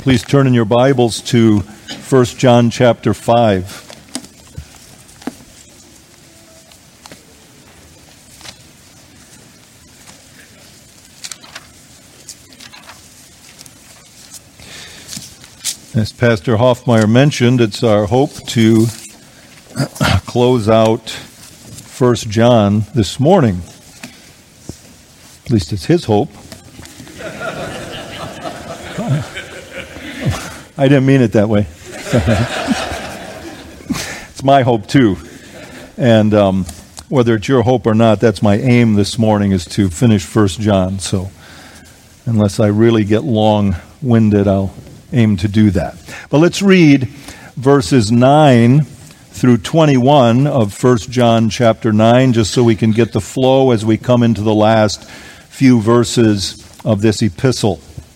Please turn in your Bibles to 1 John chapter 5. As Pastor Hoffmeyer mentioned, it's our hope to close out 1 John this morning. At least it's his hope. I didn't mean it that way. It's my hope too. And whether it's your hope or not, that's my aim this morning, is to finish 1 John. So unless I really get long-winded, I'll aim to do that. But let's read verses 9 through 21 of 1 John chapter 9, just so we can get the flow as we come into the last few verses of this epistle.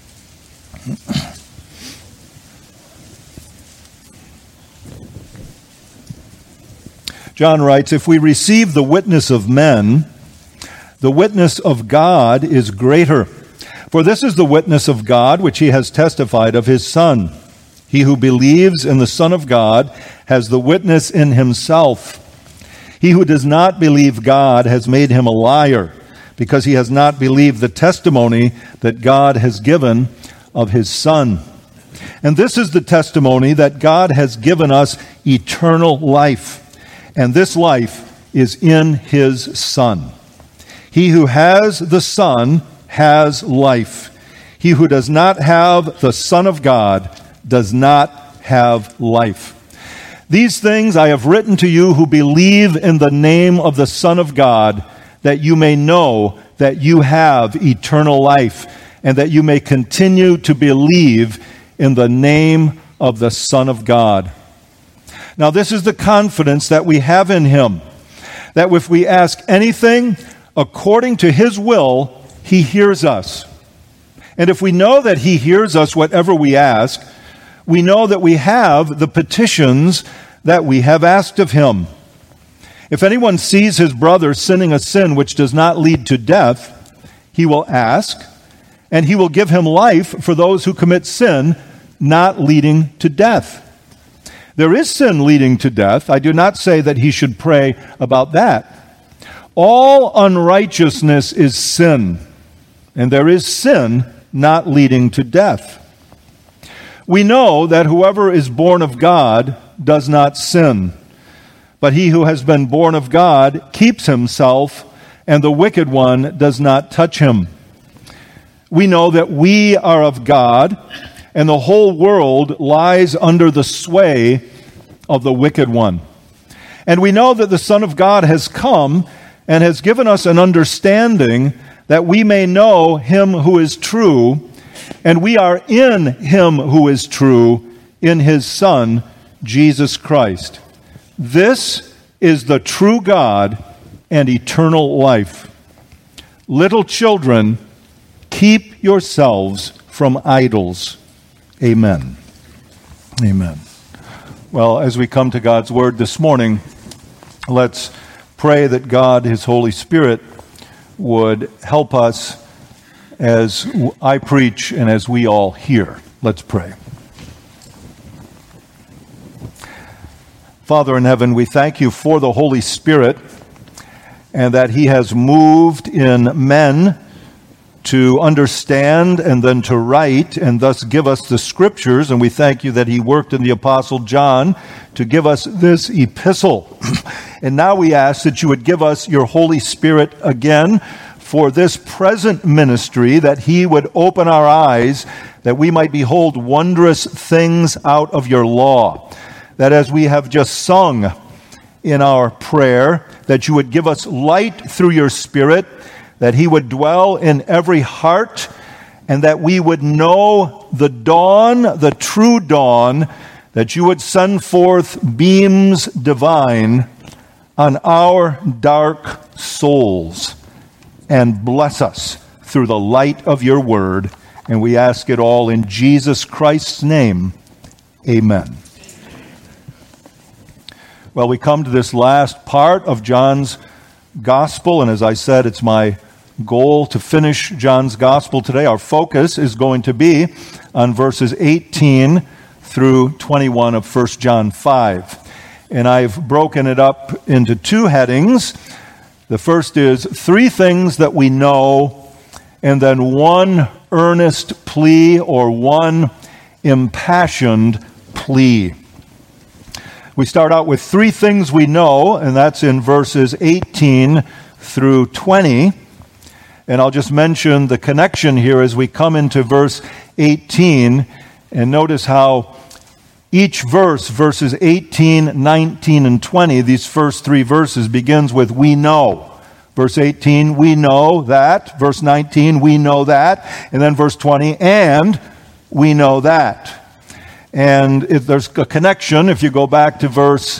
John writes, "If we receive the witness of men, the witness of God is greater. For this is the witness of God which he has testified of his Son. He who believes in the Son of God has the witness in himself. He who does not believe God has made him a liar, because he has not believed the testimony that God has given of his Son. And this is the testimony, that God has given us eternal life. And this life is in his Son. He who has the Son has life. He who does not have the Son of God does not have life. These things I have written to you who believe in the name of the Son of God, that you may know that you have eternal life, and that you may continue to believe in the name of the Son of God. Now this is the confidence that we have in him, that if we ask anything according to his will, he hears us. And if we know that he hears us whatever we ask, we know that we have the petitions that we have asked of him. If anyone sees his brother sinning a sin which does not lead to death, he will ask, and he will give him life for those who commit sin not leading to death. There is sin leading to death. I do not say that he should pray about that. All unrighteousness is sin, and there is sin not leading to death. We know that whoever is born of God does not sin, but he who has been born of God keeps himself, and the wicked one does not touch him. We know that we are of God, and the whole world lies under the sway of the wicked one. And we know that the Son of God has come and has given us an understanding that we may know him who is true, and we are in him who is true, in his Son, Jesus Christ. This is the true God and eternal life. Little children, keep yourselves from idols. Amen. Amen. Well, as we come to God's Word this morning, let's pray that God, his Holy Spirit, would help us as I preach and as we all hear. Let's pray. Father in heaven, we thank you for the Holy Spirit, and that he has moved in men to understand and then to write and thus give us the Scriptures. And we thank you that he worked in the Apostle John to give us this epistle. And now we ask that you would give us your Holy Spirit again for this present ministry, that he would open our eyes, that we might behold wondrous things out of your law. That as we have just sung in our prayer, that you would give us light through your Spirit, that he would dwell in every heart, and that we would know the dawn, the true dawn, that you would send forth beams divine on our dark souls and bless us through the light of your word. And we ask it all in Jesus Christ's name. Amen. Well, we come to this last part of John's gospel, and as I said, it's my goal to finish John's gospel today. Our focus is going to be on verses 18 through 21 of 1 John 5. And I've broken it up into two headings. The first is 3 things that we know, and then 1 earnest plea or 1 impassioned plea. We start out with 3 things we know, and that's in verses 18 through 20. And I'll just mention the connection here as we come into verse 18, and notice how each verse, verses 18, 19, and 20, these first 3 verses, begins with we know. Verse 18, we know that. Verse 19, we know that. And then verse 20, and we know that. And if there's a connection, if you go back to verse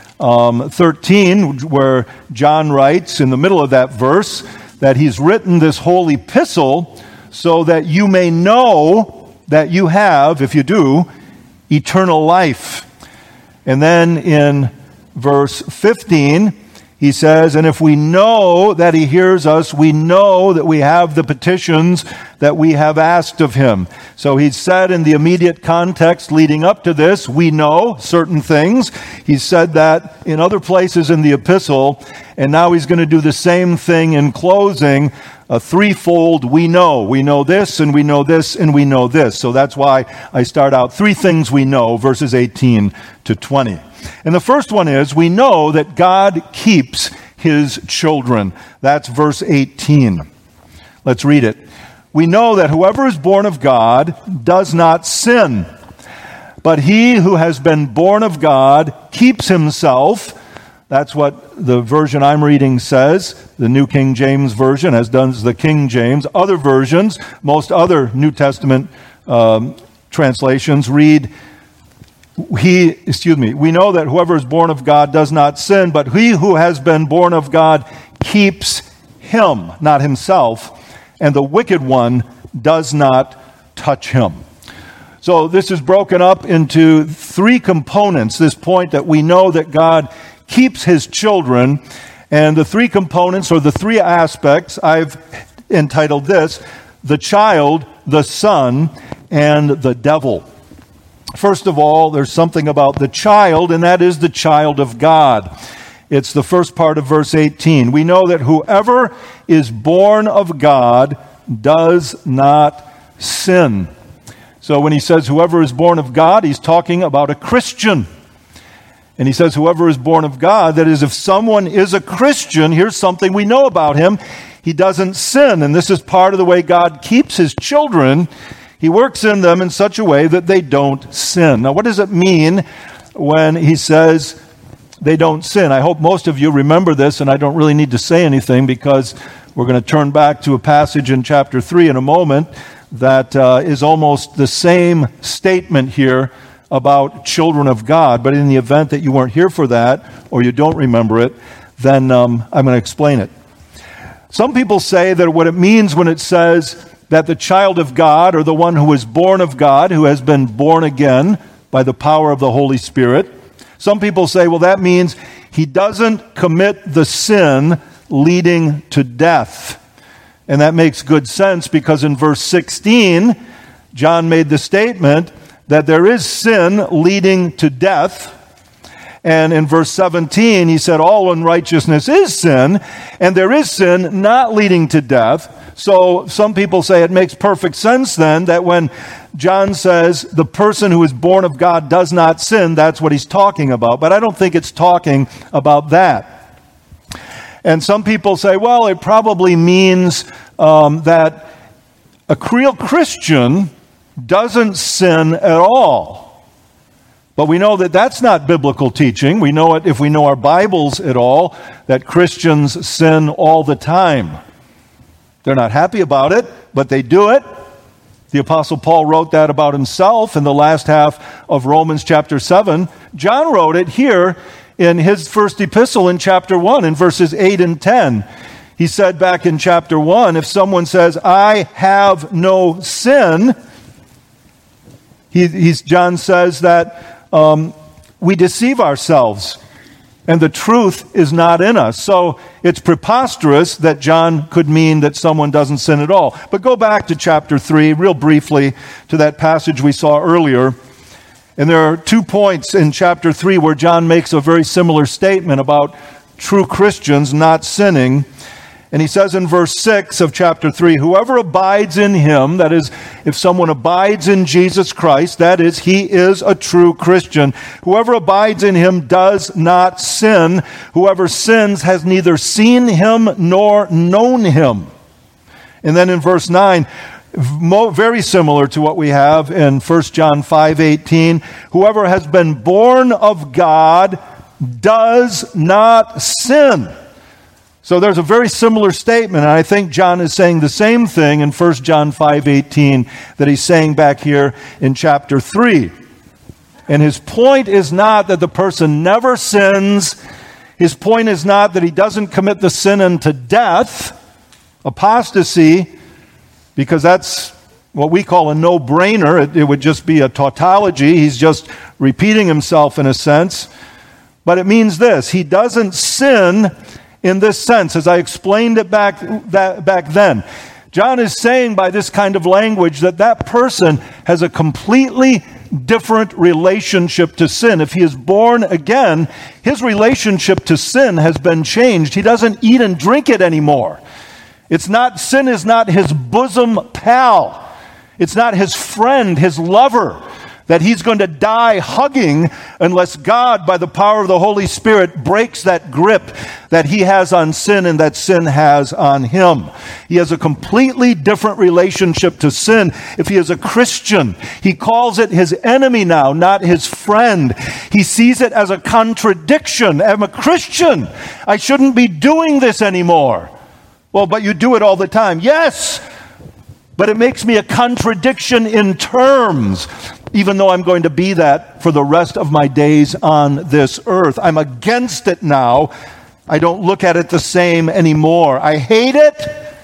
13, where John writes in the middle of that verse that he's written this whole epistle so that you may know that you have, if you do, eternal life. And then in verse 15, he says, and if we know that he hears us, we know that we have the petitions that we have asked of him. So he said in the immediate context leading up to this, we know certain things. He said that in other places in the epistle, and now he's going to do the same thing in closing, a threefold we know. We know this, and we know this, and we know this. So that's why I start out 3 things we know, verses 18 to 20. And the first one is, we know that God keeps his children. That's verse 18. Let's read it. We know that whoever is born of God does not sin, but he who has been born of God keeps himself. That's what the version I'm reading says. The New King James Version, as does the King James. Other versions, most other New Testament translations read, we know that whoever is born of God does not sin, but he who has been born of God keeps him, not himself, and the wicked one does not touch him. So this is broken up into 3 components, this point that we know that God keeps his children, and the 3 components, or the 3 aspects, I've entitled this, the child, the son, and the devil. First of all, there's something about the child, and that is the child of God. It's the first part of verse 18. We know that whoever is born of God does not sin. So when he says whoever is born of God, he's talking about a Christian. And he says whoever is born of God, that is, if someone is a Christian, here's something we know about him. He doesn't sin, and this is part of the way God keeps his children. He works in them in such a way that they don't sin. Now, what does it mean when he says they don't sin? I hope most of you remember this, and I don't really need to say anything because we're going to turn back to a passage in chapter 3 in a moment that is almost the same statement here about children of God. But in the event that you weren't here for that, or you don't remember it, then I'm going to explain it. Some people say that what it means when it says that the child of God, or the one who is born of God, who has been born again by the power of the Holy Spirit, some people say, well, that means he doesn't commit the sin leading to death. And that makes good sense because in verse 16, John made the statement that there is sin leading to death. And in verse 17, he said all unrighteousness is sin, and there is sin not leading to death. So some people say it makes perfect sense then that when John says the person who is born of God does not sin, that's what he's talking about. But I don't think it's talking about that. And some people say, well, it probably means that a real Christian doesn't sin at all. But we know that that's not biblical teaching. We know it if we know our Bibles at all, that Christians sin all the time. They're not happy about it, but they do it. The Apostle Paul wrote that about himself in the last half of Romans chapter 7. John wrote it here in his first epistle in chapter 1 in verses 8 and 10. He said back in chapter 1, if someone says, I have no sin, John says that we deceive ourselves and the truth is not in us. So it's preposterous that John could mean that someone doesn't sin at all. But go back to chapter 3 real briefly to that passage we saw earlier. And there are 2 points in chapter 3 where John makes a very similar statement about true Christians not sinning. And he says in verse 6 of chapter 3, whoever abides in him, that is, if someone abides in Jesus Christ, that is, he is a true Christian. Whoever abides in him does not sin. Whoever sins has neither seen him nor known him. And then in verse 9, very similar to what we have in 1 John 5:18, whoever has been born of God does not sin. So there's a very similar statement, and I think John is saying the same thing in 1 John 5:18 that he's saying back here in chapter 3. And his point is not that the person never sins. His point is not that he doesn't commit the sin unto death, apostasy, because that's what we call a no-brainer. It would just be a tautology. He's just repeating himself in a sense. But it means this: he doesn't sin in this sense, as I explained it back then. John is saying by this kind of language that that person has a completely different relationship to sin. If he is born again, his relationship to sin has been changed. He doesn't eat and drink it anymore. Sin is not his bosom pal. It's not his friend, his lover, that he's going to die hugging unless God, by the power of the Holy Spirit, breaks that grip that he has on sin and that sin has on him. He has a completely different relationship to sin. If he is a Christian, he calls it his enemy now, not his friend. He sees it as a contradiction. I'm a Christian. I shouldn't be doing this anymore. Well, but you do it all the time. Yes, but it makes me a contradiction in terms, even though I'm going to be that for the rest of my days on this earth. I'm against it now. I don't look at it the same anymore. I hate it.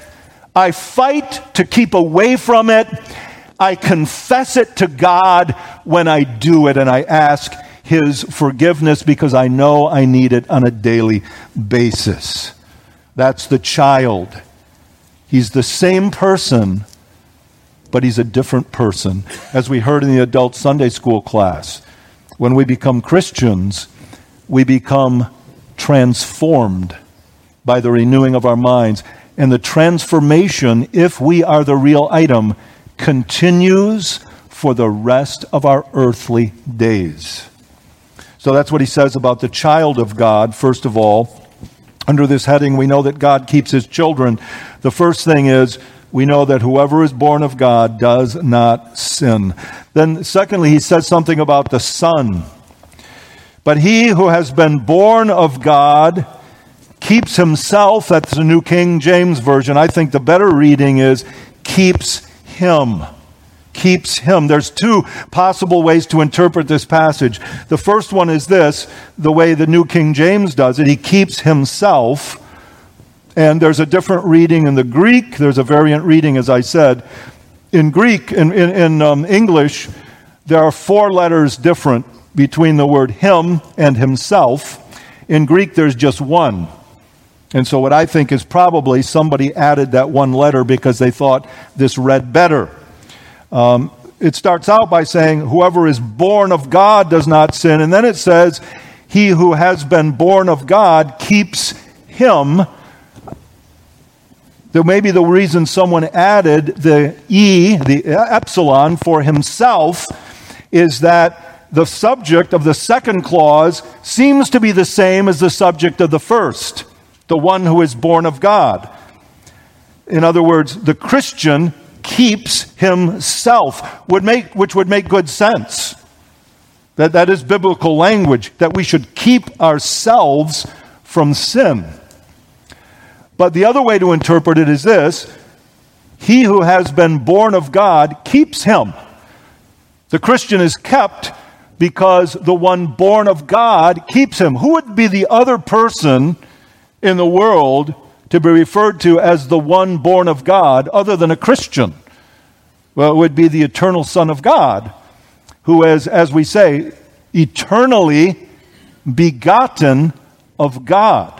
I fight to keep away from it. I confess it to God when I do it, and I ask his forgiveness because I know I need it on a daily basis. That's the child. He's the same person, but he's a different person. As we heard in the adult Sunday school class, when we become Christians, we become transformed by the renewing of our minds. And the transformation, if we are the real item, continues for the rest of our earthly days. So that's what he says about the child of God, first of all. Under this heading, we know that God keeps his children. The first thing is, we know that whoever is born of God does not sin. Then secondly, he says something about the Son. But he who has been born of God keeps himself. That's the New King James Version. I think the better reading is keeps him. Keeps him. There's 2 possible ways to interpret this passage. The first one is this, the way the New King James does it. He keeps himself. And there's a different reading in the Greek. There's a variant reading, as I said. In Greek, in English, there are 4 letters different between the word him and himself. In Greek, there's just 1. And so what I think is probably somebody added that 1 letter because they thought this read better. It starts out by saying, whoever is born of God does not sin. And then it says, he who has been born of God keeps him. That may be the reason someone added the epsilon for himself, is that the subject of the second clause seems to be the same as the subject of the first, the one who is born of God. In other words, the Christian keeps himself, which would make good sense. That is biblical language, that we should keep ourselves from sin. But the other way to interpret it is this: he who has been born of God keeps him. The Christian is kept because the one born of God keeps him. Who would be the other person in the world to be referred to as the one born of God other than a Christian? Well, it would be the eternal Son of God, who is, as we say, eternally begotten of God.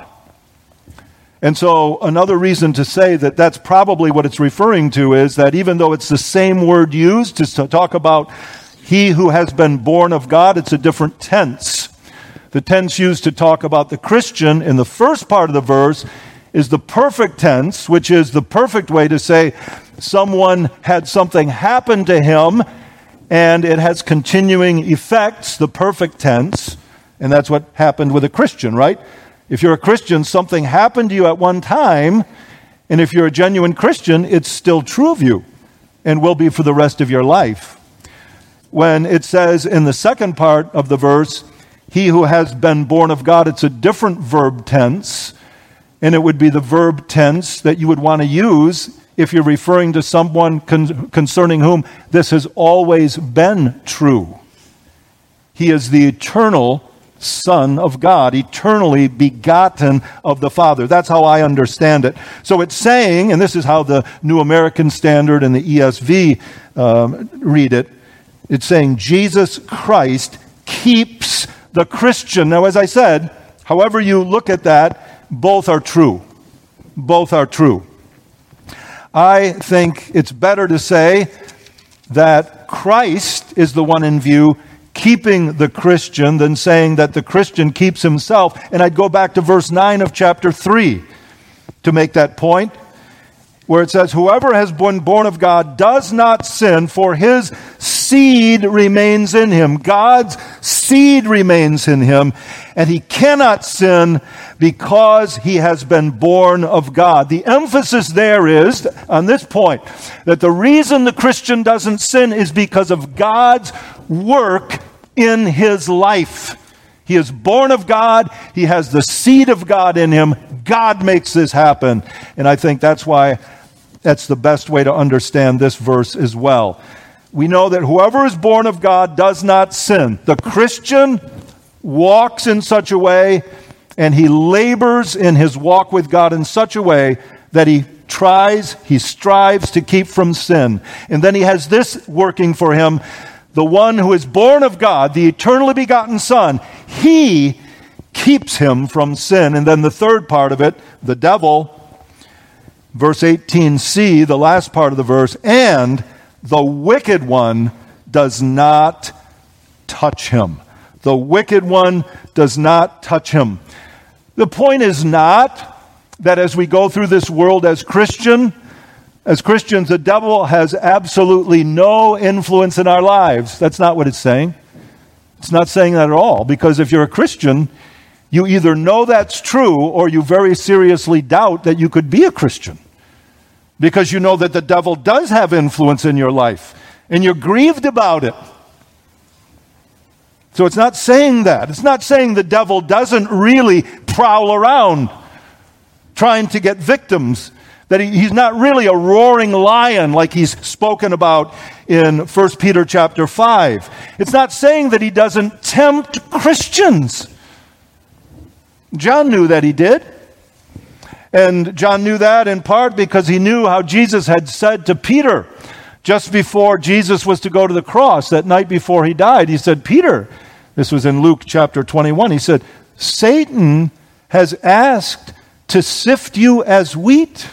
And so another reason to say that that's probably what it's referring to is that even though it's the same word used to talk about he who has been born of God, it's a different tense. The tense used to talk about the Christian in the first part of the verse is the perfect tense, which is the perfect way to say someone had something happen to him and it has continuing effects, the perfect tense. And that's what happened with a Christian, right? If you're a Christian, something happened to you at one time, and if you're a genuine Christian, it's still true of you and will be for the rest of your life. When it says in the second part of the verse, he who has been born of God, it's a different verb tense, and it would be the verb tense that you would want to use if you're referring to someone concerning whom this has always been true. He is the eternal Son of God, eternally begotten of the Father. That's how I understand it. So it's saying, and this is how the New American Standard and the ESV read it, it's saying Jesus Christ keeps the Christian. Now, as I said, however you look at that, both are true. Both are true. I think it's better to say that Christ is the one in view keeping the Christian than saying that the Christian keeps himself. And I'd go back to verse 9 of chapter 3 to make that point, where it says, whoever has been born of God does not sin, for his seed remains in him. God's seed remains in him, and he cannot sin because he has been born of God. The emphasis there is, on this point, that the reason the Christian doesn't sin is because of God's work in his life. He is born of God. He has the seed of God in him. God makes this happen. And I think that's why that's the best way to understand this verse as well. We know that whoever is born of God does not sin. The Christian walks in such a way, and he labors in his walk with God in such a way that he strives to keep from sin. And then he has this working for him. The one who is born of God, the eternally begotten Son, he keeps him from sin. And then the third part of it, the devil, verse 18c, the last part of the verse, and the wicked one does not touch him. The wicked one does not touch him. The point is not that as we go through this world as Christians, the devil has absolutely no influence in our lives. That's not what it's saying. It's not saying that at all, because if you're a Christian, you either know that's true or you very seriously doubt that you could be a Christian, because you know that the devil does have influence in your life, and you're grieved about it. So it's not saying that. It's not saying the devil doesn't really prowl around trying to get victims, that he's not really a roaring lion like he's spoken about in 1 Peter chapter 5. It's not saying that he doesn't tempt Christians. John knew that he did. And John knew that in part because he knew how Jesus had said to Peter just before Jesus was to go to the cross, that night before he died. He said, Peter, this was in Luke chapter 21, he said, Satan has asked to sift you as wheat.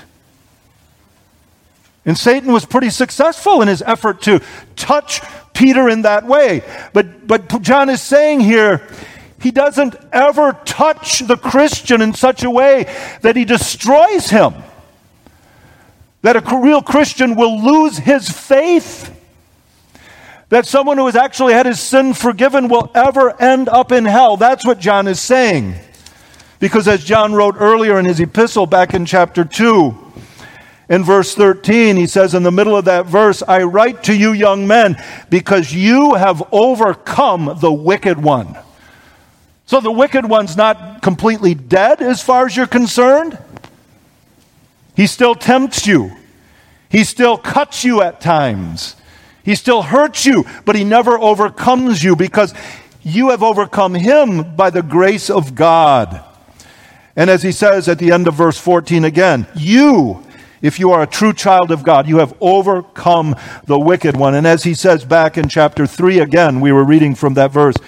And Satan was pretty successful in his effort to touch Peter in that way. But John is saying here, he doesn't ever touch the Christian in such a way that he destroys him. That a real Christian will lose his faith. That someone who has actually had his sin forgiven will ever end up in hell. That's what John is saying. Because as John wrote earlier in his epistle back in chapter 2, in verse 13, he says in the middle of that verse, I write to you young men because you have overcome the wicked one. So the wicked one's not completely dead as far as you're concerned. He still tempts you. He still cuts you at times. He still hurts you, but he never overcomes you because you have overcome him by the grace of God. And as he says at the end of verse 14 again, you, if you are a true child of God, you have overcome the wicked one. And as he says back in chapter 3 again, we were reading from that verse,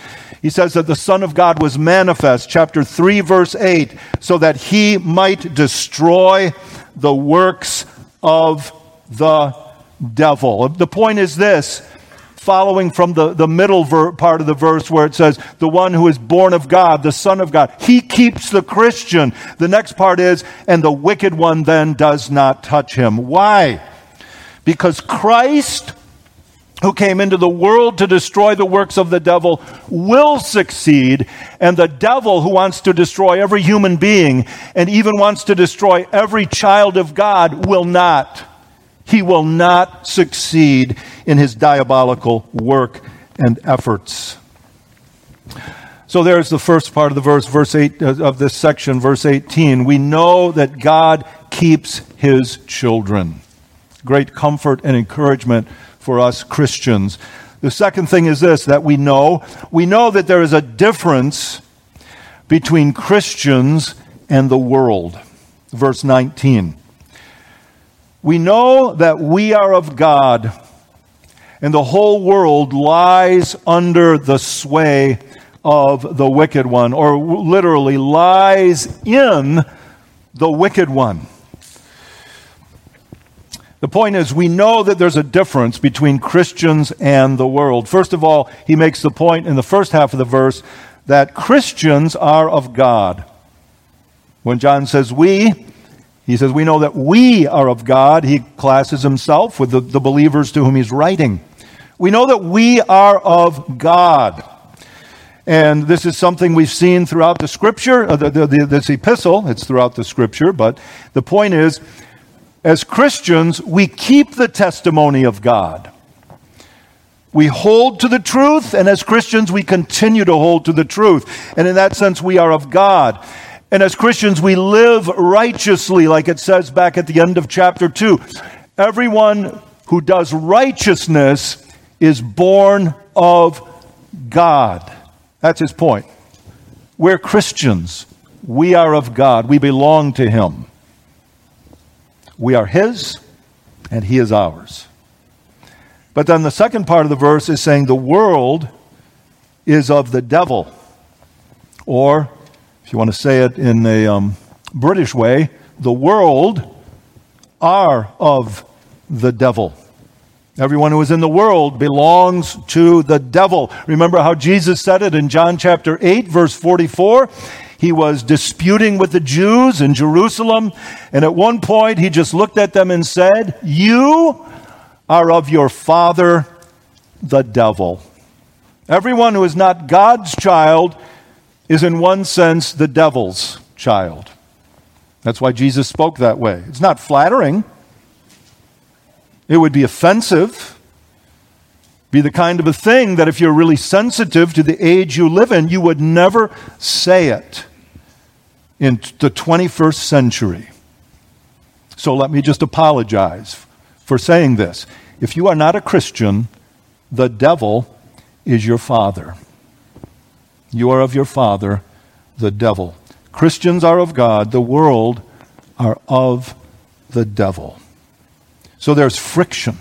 He says that the Son of God was manifest, chapter 3, verse 8, so that he might destroy the works of the devil. The point is this, following from the middle part of the verse where it says, the one who is born of God, the Son of God, he keeps the Christian. The next part is, and the wicked one then does not touch him. Why? Because Christ, who came into the world to destroy the works of the devil, will succeed, and the devil, who wants to destroy every human being and even wants to destroy every child of God, will not. He will not succeed in his diabolical work and efforts. So there's the first part of the verse 8 of this section, verse 18. We know that God keeps his children. Great comfort and encouragement for us Christians. The second thing is this, that we know that there is a difference between Christians and the world. Verse 19. We know that we are of God, and the whole world lies under the sway of the wicked one, or literally lies in the wicked one. The point is, we know that there's a difference between Christians and the world. First of all, he makes the point in the first half of the verse that Christians are of God. When John says we, he says we know that we are of God. He classes himself with the believers to whom he's writing. We know that we are of God. And this is something we've seen throughout the Scripture, this epistle. It's throughout the Scripture, but the point is, as Christians, we keep the testimony of God. We hold to the truth, and as Christians, we continue to hold to the truth. And in that sense, we are of God. And as Christians, we live righteously, like it says back at the end of chapter 2. Everyone who does righteousness is born of God. That's his point. We're Christians. We are of God. We belong to him. We are his, and he is ours. But then the second part of the verse is saying the world is of the devil. Or, if you want to say it in a British way, the world are of the devil. Everyone who is in the world belongs to the devil. Remember how Jesus said it in John chapter 8, verse 44? He was disputing with the Jews in Jerusalem, and at one point he just looked at them and said, "You are of your father, the devil." Everyone who is not God's child is in one sense the devil's child. That's why Jesus spoke that way. It's not flattering. It would be offensive. Be the kind of a thing that if you're really sensitive to the age you live in, you would never say it in the 21st century. So let me just apologize for saying this. If you are not a Christian, the devil is your father. You are of your father, the devil. Christians are of God. The world are of the devil. So there's friction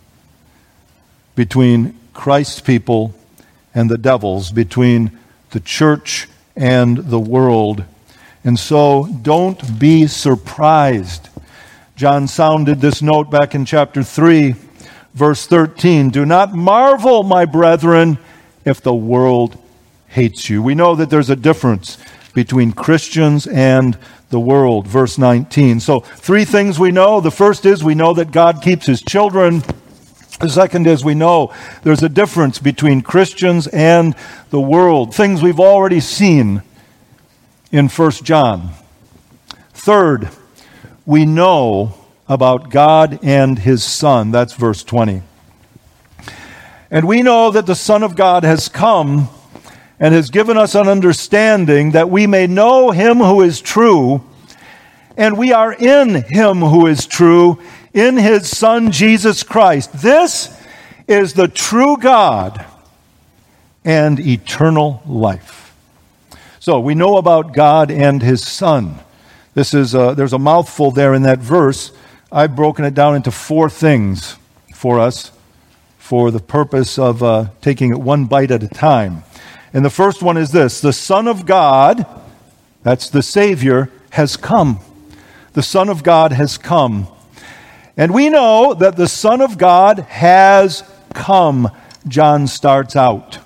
between Christ's people and the devil's, between the church and the world. And so don't be surprised. John sounded this note back in chapter 3, verse 13. Do not marvel, my brethren, if the world hates you. We know that there's a difference between Christians and the world. Verse 19. So 3 things we know. The first is we know that God keeps his children. The second is we know there's a difference between Christians and the world. Things we've already seen in 1 John. Third, we know about God and his Son. That's verse 20. And we know that the Son of God has come and has given us an understanding that we may know him who is true, and we are in him who is true, in his Son Jesus Christ. This is the true God and eternal life. So we know about God and his Son. There's a mouthful there in that verse. I've broken it down into 4 things for us for the purpose of taking it one bite at a time. And the first one is this: the Son of God, that's the Savior, has come. The Son of God has come. And we know that the Son of God has come, John starts out.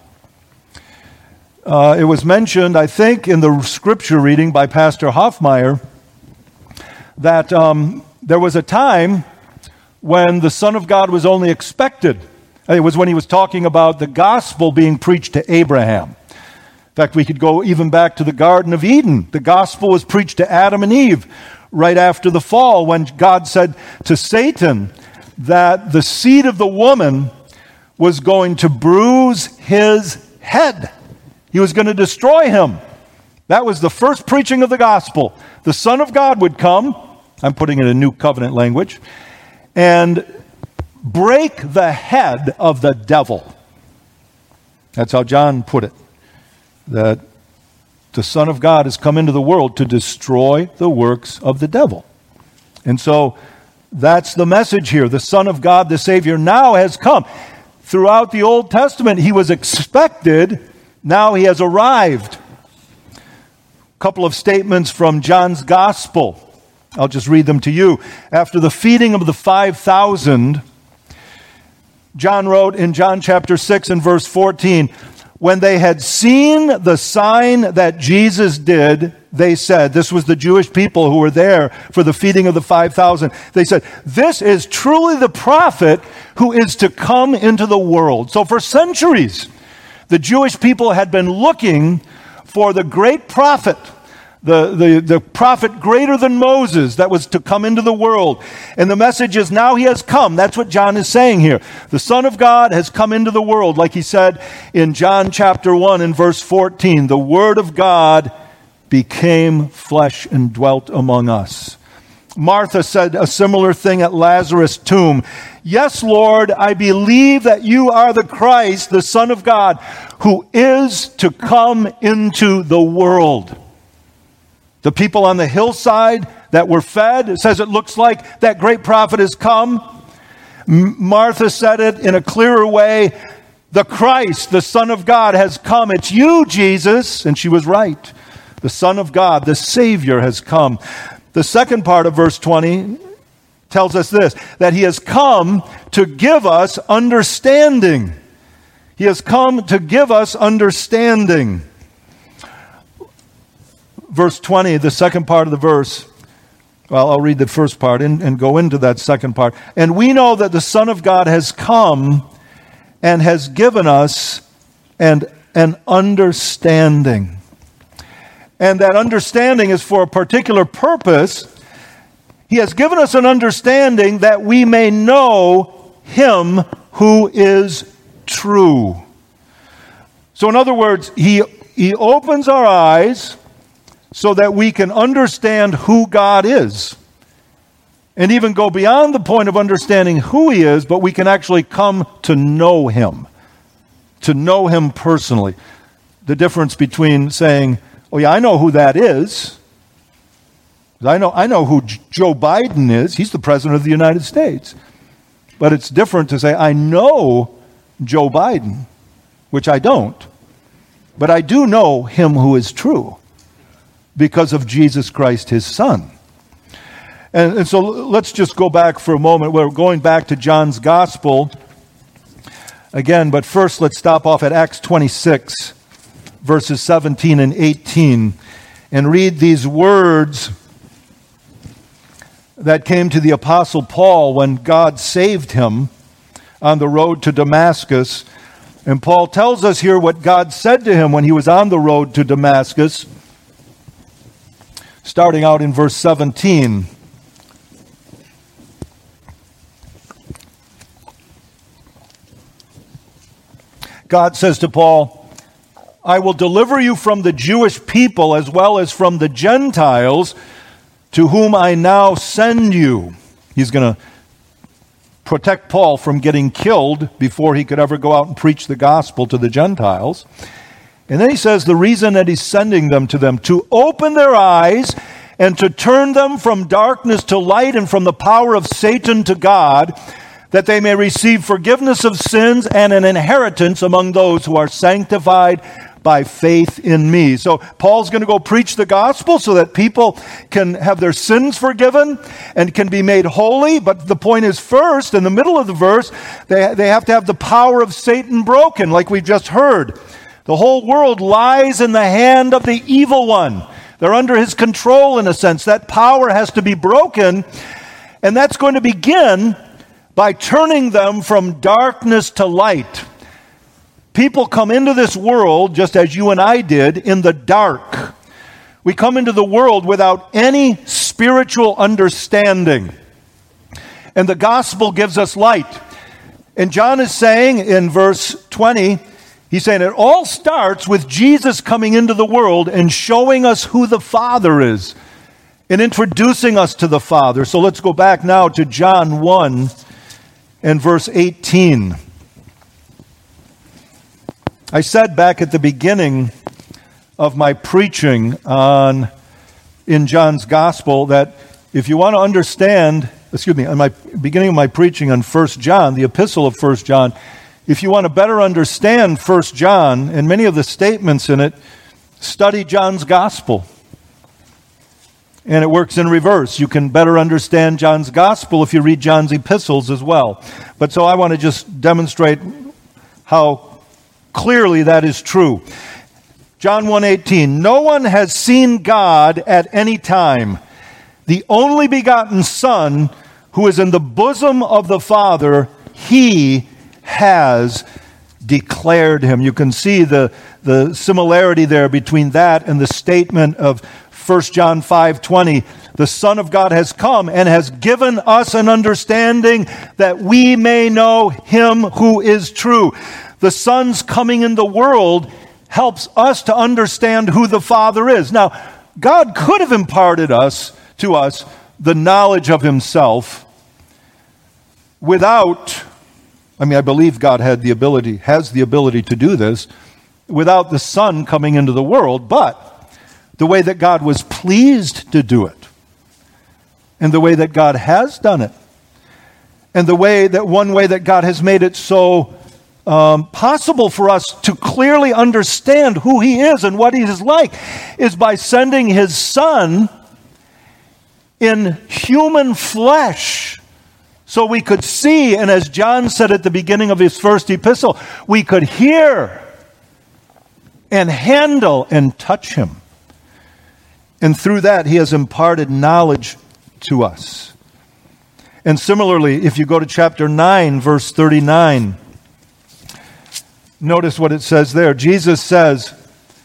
It was mentioned, I think, in the scripture reading by Pastor Hoffmeyer that there was a time when the Son of God was only expected. It was when he was talking about the gospel being preached to Abraham. In fact, we could go even back to the Garden of Eden. The gospel was preached to Adam and Eve right after the fall, when God said to Satan that the seed of the woman was going to bruise his head. He was going to destroy him. That was the first preaching of the gospel. The Son of God would come, I'm putting it in New Covenant language, and break the head of the devil. That's how John put it. That the Son of God has come into the world to destroy the works of the devil. And so that's the message here. The Son of God, the Savior, now has come. Throughout the Old Testament, he was expected. Now he has arrived. A couple of statements from John's Gospel. I'll just read them to you. After the feeding of the 5,000, John wrote in John chapter 6 and verse 14, when they had seen the sign that Jesus did, they said, this was the Jewish people who were there for the feeding of the 5,000. They said, this is truly the prophet who is to come into the world. So for centuries, the Jewish people had been looking for the great prophet, the prophet greater than Moses that was to come into the world. And the message is now he has come. That's what John is saying here. The Son of God has come into the world, like he said in John chapter 1 and verse 14. The Word of God became flesh and dwelt among us. Martha said a similar thing at Lazarus' tomb. Yes, Lord, I believe that you are the Christ, the Son of God, who is to come into the world. The people on the hillside that were fed, it says it looks like that great prophet has come. Martha said it in a clearer way. The Christ, the Son of God, has come. It's you, Jesus. And she was right. The Son of God, the Savior, has come. The second part of verse 20 tells us this, that he has come to give us understanding. He has come to give us understanding. Verse 20, the second part of the verse, well, I'll read the first part and go into that second part. And we know that the Son of God has come and has given us an understanding. And that understanding is for a particular purpose. He has given us an understanding that we may know him who is true. So in other words, he opens our eyes so that we can understand who God is. And even go beyond the point of understanding who he is, but we can actually come to know him personally. The difference between saying, oh yeah, I know who that is. I know who Joe Biden is. He's the President of the United States. But it's different to say, I know Joe Biden, which I don't. But I do know him who is true because of Jesus Christ, his Son. And so let's just go back for a moment. We're going back to John's Gospel again, but first let's stop off at Acts 26, verses 17 and 18, and read these words that came to the Apostle Paul when God saved him on the road to Damascus. And Paul tells us here what God said to him when he was on the road to Damascus, starting out in verse 17. God says to Paul, I will deliver you from the Jewish people as well as from the Gentiles to whom I now send you. He's going to protect Paul from getting killed before he could ever go out and preach the gospel to the Gentiles. And then he says the reason that he's sending them to open their eyes and to turn them from darkness to light and from the power of Satan to God, that they may receive forgiveness of sins and an inheritance among those who are sanctified by faith in me. So Paul's going to go preach the gospel so that people can have their sins forgiven and can be made holy. But the point is, first, in the middle of the verse, they have to have the power of Satan broken, like we've just heard. The whole world lies in the hand of the evil one. They're under his control, in a sense. That power has to be broken, and that's going to begin by turning them from darkness to light. People come into this world, just as you and I did, in the dark. We come into the world without any spiritual understanding. And the gospel gives us light. And John is saying in verse 20, he's saying it all starts with Jesus coming into the world and showing us who the Father is and introducing us to the Father. So let's go back now to John 1 and verse 18. I said back at the beginning of my preaching in John's Gospel that if you want to understand, in my beginning of my preaching on 1 John, the epistle of 1 John, if you want to better understand 1 John and many of the statements in it, study John's Gospel. And it works in reverse. You can better understand John's Gospel if you read John's epistles as well. But so I want to just demonstrate how clearly that is true. John 1:18, no one has seen God at any time. The only begotten Son, who is in the bosom of the Father, he has declared him. You can see the similarity there between that and the statement of 1 John 5:20. The Son of God has come and has given us an understanding that we may know him who is true. The Son's coming in the world helps us to understand who the Father is. Now, God could have imparted to us the knowledge of himself without, I believe God has the ability to do this, without the Son coming into the world, but the way that God was pleased to do it, and the way that God has done it, and one way that God has made it so possible for us to clearly understand who he is and what he is like is by sending his Son in human flesh so we could see, and as John said at the beginning of his first epistle, we could hear and handle and touch him. And through that, he has imparted knowledge to us. And similarly, if you go to chapter 9, verse 39, notice what it says there. Jesus says,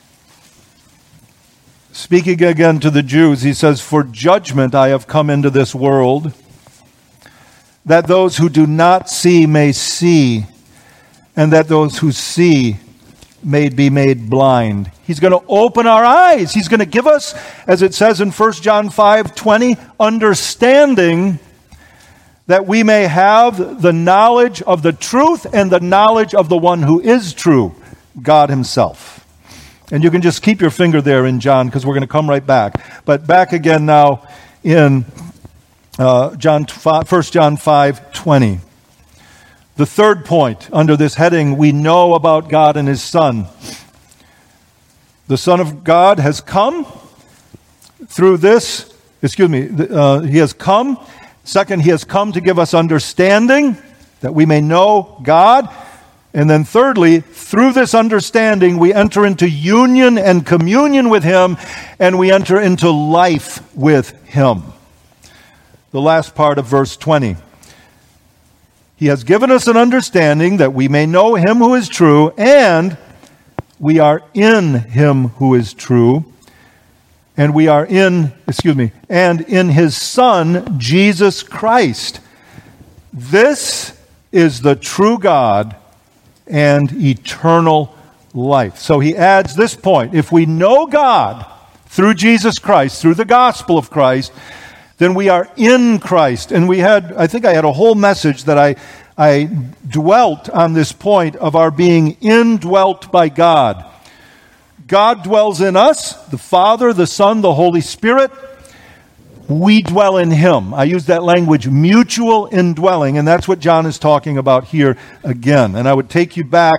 speaking again to the Jews, he says, for judgment I have come into this world, that those who do not see may see, and that those who see may be made blind. He's going to open our eyes. He's going to give us, as it says in 1 John 5:20, understanding that we may have the knowledge of the truth and the knowledge of the one who is true, God himself. And you can just keep your finger there in John, because we're going to come right back. But back again now in 1 John 5:20. The third point under this heading, we know about God and his Son. The Son of God has come through this, he has come. Second, he has come to give us understanding that we may know God. And then thirdly, through this understanding, we enter into union and communion with him, and we enter into life with him. The last part of verse 20. He has given us an understanding that we may know him who is true, and we are in him who is true. And we are and in his Son, Jesus Christ. This is the true God and eternal life. So he adds this point. If we know God through Jesus Christ, through the gospel of Christ, then we are in Christ. And I think I had a whole message that I dwelt on this point of our being indwelt by God. God dwells in us, the Father, the Son, the Holy Spirit. We dwell in him. I use that language, mutual indwelling, and that's what John is talking about here again. And I would take you back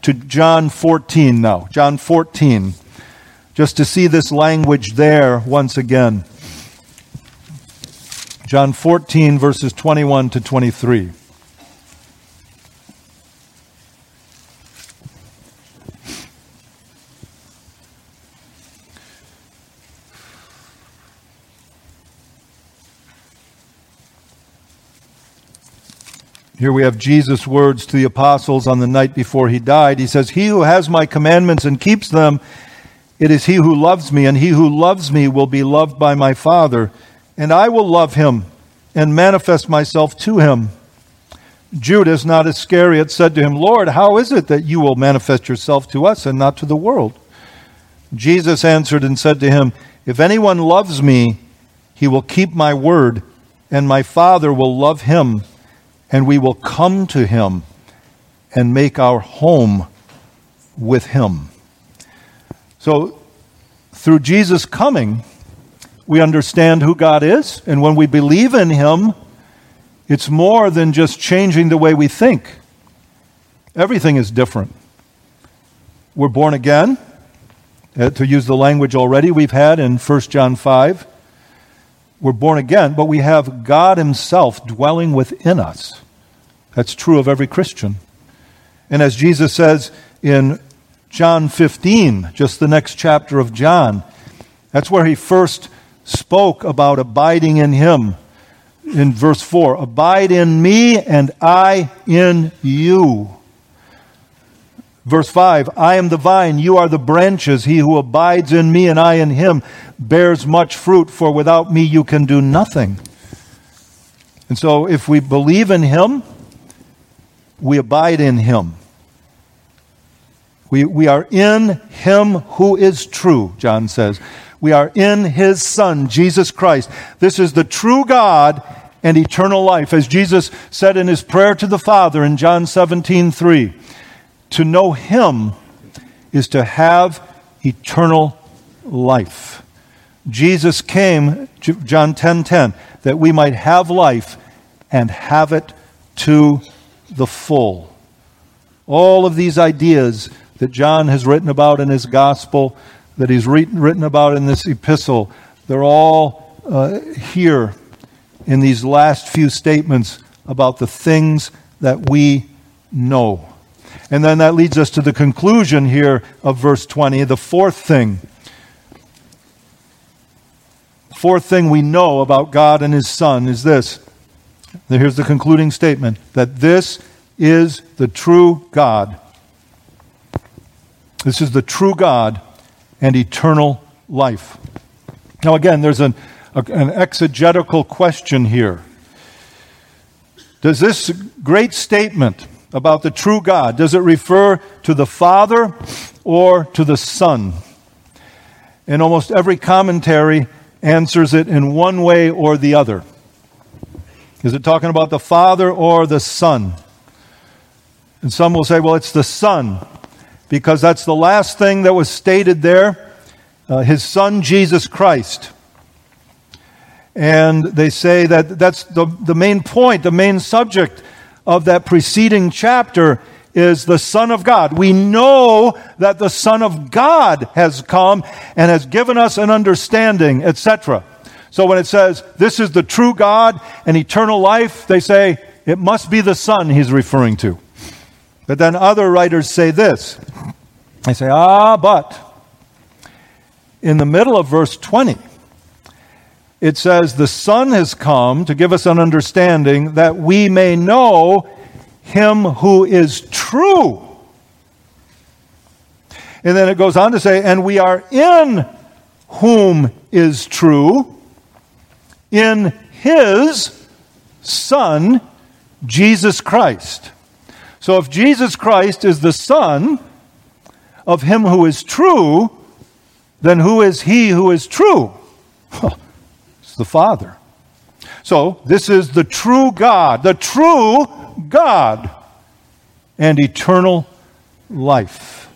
to John 14 now. John 14. Just to see this language there once again. John 14, verses 21 to 23. Here we have Jesus' words to the apostles on the night before he died. He says, "He who has my commandments and keeps them, it is he who loves me, and he who loves me will be loved by my Father, and I will love him and manifest myself to him." Judas, not Iscariot, said to him, "Lord, how is it that you will manifest yourself to us and not to the world?" Jesus answered and said to him, "If anyone loves me, he will keep my word, and my Father will love him, and we will come to him and make our home with him." So, through Jesus' coming, we understand who God is, and when we believe in him, it's more than just changing the way we think. Everything is different. We're born again, to use the language already we've had in 1 John 5. We're born again, but we have God himself dwelling within us. That's true of every Christian. And as Jesus says in John 15, just the next chapter of John, that's where he first spoke about abiding in him. In verse 4, "Abide in me and I in you." Verse 5, "I am the vine, you are the branches. He who abides in me and I in him bears much fruit, for without me you can do nothing." And so if we believe in him, we abide in him. We are in him who is true, John says. We are in his Son, Jesus Christ. This is the true God and eternal life. As Jesus said in his prayer to the Father in John 17:3, to know him is to have eternal life. Jesus came, John 10:10, that we might have life and have it to the full. All of these ideas that John has written about in his gospel, that he's written about in this epistle, they're all here in these last few statements about the things that we know. And then that leads us to the conclusion here of verse 20, the fourth thing. Fourth thing we know about God and his Son is this. Here's the concluding statement, that this is the true God. This is the true God and eternal life. Now again, there's an exegetical question here. Does this great statement about the true God, does it refer to the Father or to the Son? And almost every commentary answers it in one way or the other. Is it talking about the Father or the Son? And some will say, well, it's the Son, because that's the last thing that was stated there, his Son, Jesus Christ. And they say that that's the main point, the main subject of that preceding chapter is the Son of God. We know that the Son of God has come and has given us an understanding, etc. So when it says, this is the true God and eternal life, they say, it must be the Son he's referring to. But then other writers say this. They say, but in the middle of verse 20, it says, the Son has come to give us an understanding that we may know him who is true. And then it goes on to say, and we are in whom is true, in his Son, Jesus Christ. So if Jesus Christ is the Son of him who is true, then who is he who is true? It's the Father. So this is the true God and eternal life.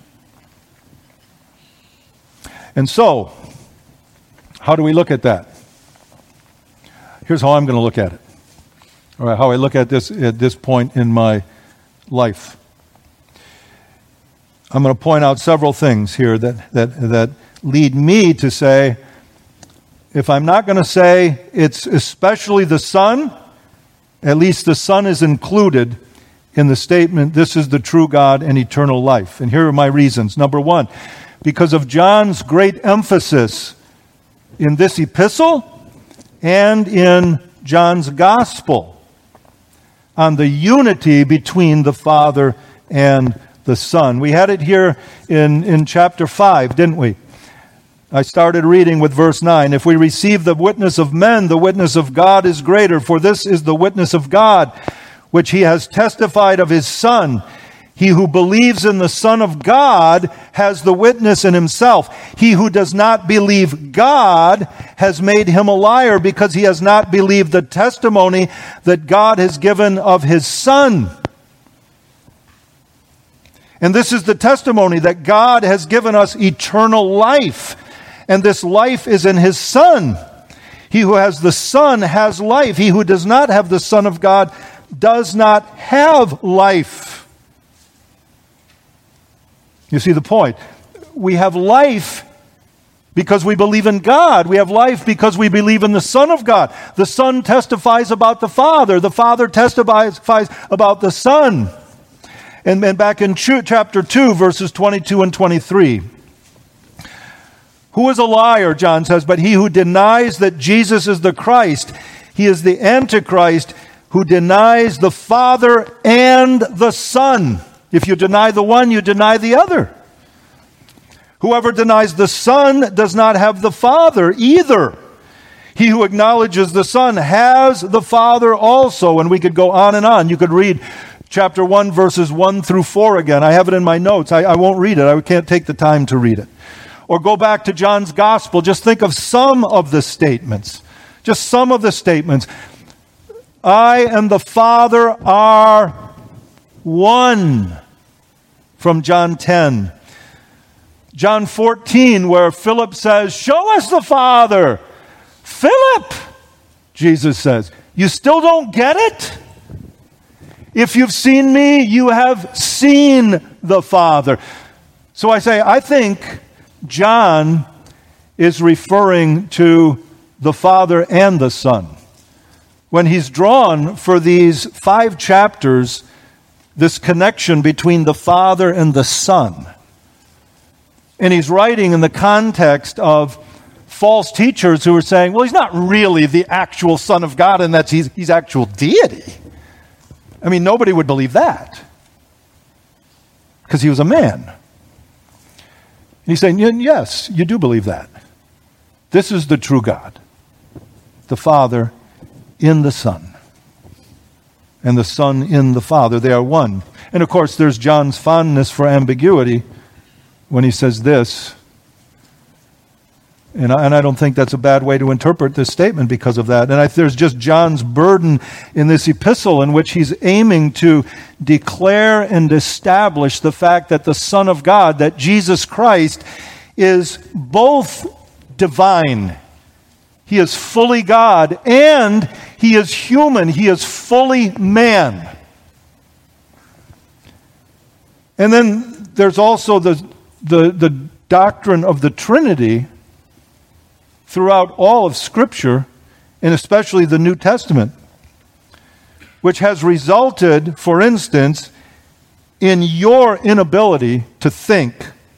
And so, how do we look at that? Here's how I'm going to look at it. Or how I look at this point in my life. I'm going to point out several things here that lead me to say, if I'm not going to say it's especially the Son, at least the Son is included in the statement, this is the true God and eternal life. And here are my reasons. Number one, because of John's great emphasis in this epistle and in John's gospel on the unity between the Father and the Son. We had it here in chapter 5, didn't we? I started reading with verse 9. If we receive the witness of men, the witness of God is greater, for this is the witness of God, which he has testified of his Son. He who believes in the Son of God has the witness in himself. He who does not believe God has made him a liar, because he has not believed the testimony that God has given of his Son. And this is the testimony, that God has given us eternal life, and this life is in his Son. He who has the Son has life. He who does not have the Son of God does not have life. You see the point? We have life because we believe in God. We have life because we believe in the Son of God. The Son testifies about the Father. The Father testifies about the Son. And back in chapter 2, verses 22 and 23. Who is a liar, John says, but he who denies that Jesus is the Christ. He is the Antichrist who denies the Father and the Son. If you deny the one, you deny the other. Whoever denies the Son does not have the Father either. He who acknowledges the Son has the Father also. And we could go on and on. You could read chapter 1, verses 1 through 4 again. I have it in my notes. I won't read it. I can't take the time to read it. Or go back to John's Gospel. Just think of some of the statements. Just some of the statements. I and the Father are one, from John 10. John 14, where Philip says, show us the Father. Philip, Jesus says, you still don't get it? If you've seen me, you have seen the Father. So I say, I think John is referring to the Father and the Son. When he's drawn for these 5 chapters, this connection between the Father and the Son. And he's writing in the context of false teachers who are saying, well, he's not really the actual Son of God, and that he's actual deity. I mean, nobody would believe that, because he was a man. And he's saying, yes, you do believe that. This is the true God, the Father in the Son, and the Son in the Father. They are one. And of course, there's John's fondness for ambiguity when he says this. And I don't think that's a bad way to interpret this statement because of that. And there's just John's burden in this epistle, in which he's aiming to declare and establish the fact that the Son of God, that Jesus Christ, is both divine. He is fully God, and he is human. He is fully man. And then there's also the doctrine of the Trinity throughout all of Scripture, and especially the New Testament, which has resulted, for instance, in your inability to think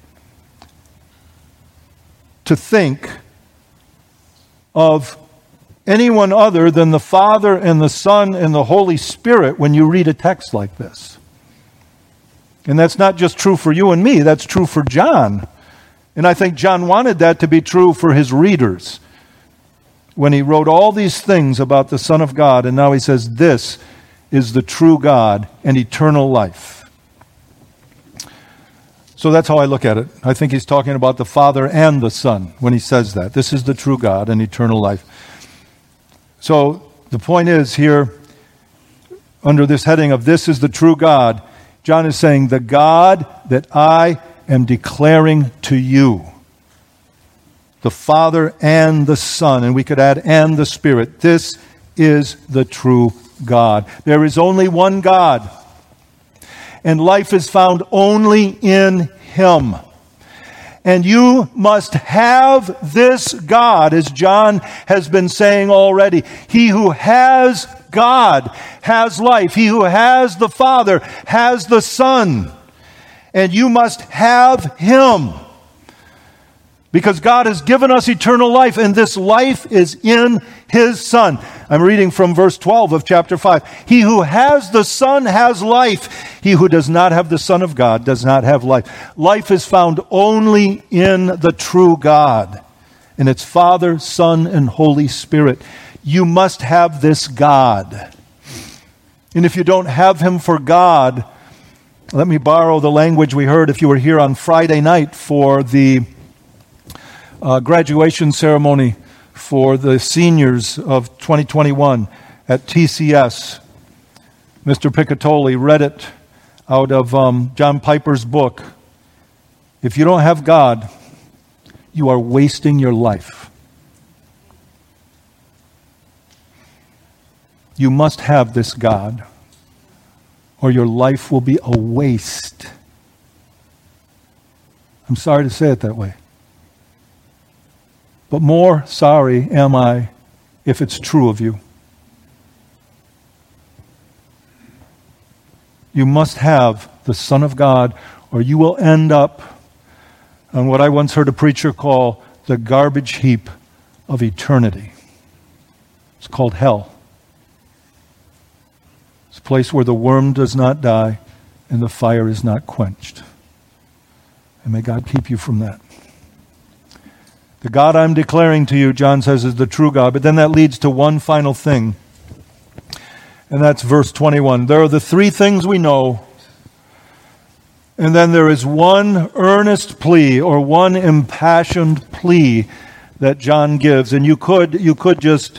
of anyone other than the Father and the Son and the Holy Spirit when you read a text like this. And that's not just true for you and me, that's true for John. And I think John wanted that to be true for his readers when he wrote all these things about the Son of God, and now he says, this is the true God and eternal life. So that's how I look at it. I think he's talking about the Father and the Son when he says that. This is the true God and eternal life. So the point is here, under this heading of this is the true God, John is saying, the God that I am declaring to you, the Father and the Son, and we could add, and the Spirit. This is the true God. There is only one God, and life is found only in him. And you must have this God, as John has been saying already. He who has God has life. He who has the Father has the Son. And you must have him. Because God has given us eternal life, and this life is in his Son. I'm reading from verse 12 of chapter 5. He who has the Son has life. He who does not have the Son of God does not have life. Life is found only in the true God. And it's Father, Son, and Holy Spirit. You must have this God. And if you don't have him for God, let me borrow the language we heard if you were here on Friday night for the graduation ceremony for the seniors of 2021 at TCS. Mr. Picatoli read it out of John Piper's book. If you don't have God, you are wasting your life. You must have this God, or your life will be a waste. I'm sorry to say it that way. But more sorry am I if it's true of you. You must have the Son of God, or you will end up on what I once heard a preacher call the garbage heap of eternity. It's called hell. It's a place where the worm does not die and the fire is not quenched. And may God keep you from that. The God I'm declaring to you, John says, is the true God. But then that leads to one final thing. And that's verse 21. There are the three things we know. And then there is one earnest plea, or one impassioned plea that John gives. And you could just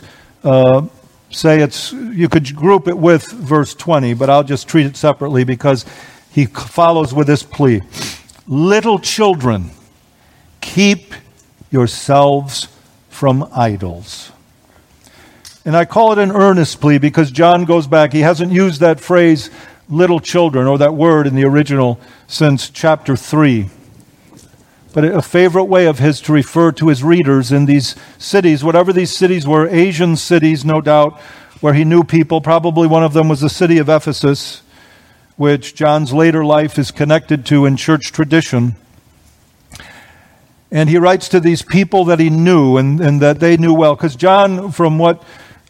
you could group it with verse 20, but I'll just treat it separately because he follows with this plea. Little children, keep yourselves from idols. And I call it an earnest plea because John goes back. He hasn't used that phrase, little children, or that word in the original since chapter 3. But a favorite way of his to refer to his readers in these cities, whatever these cities were, Asian cities, no doubt, where he knew people. Probably one of them was the city of Ephesus, which John's later life is connected to in church tradition. And he writes to these people that he knew and that they knew well. Because John, from what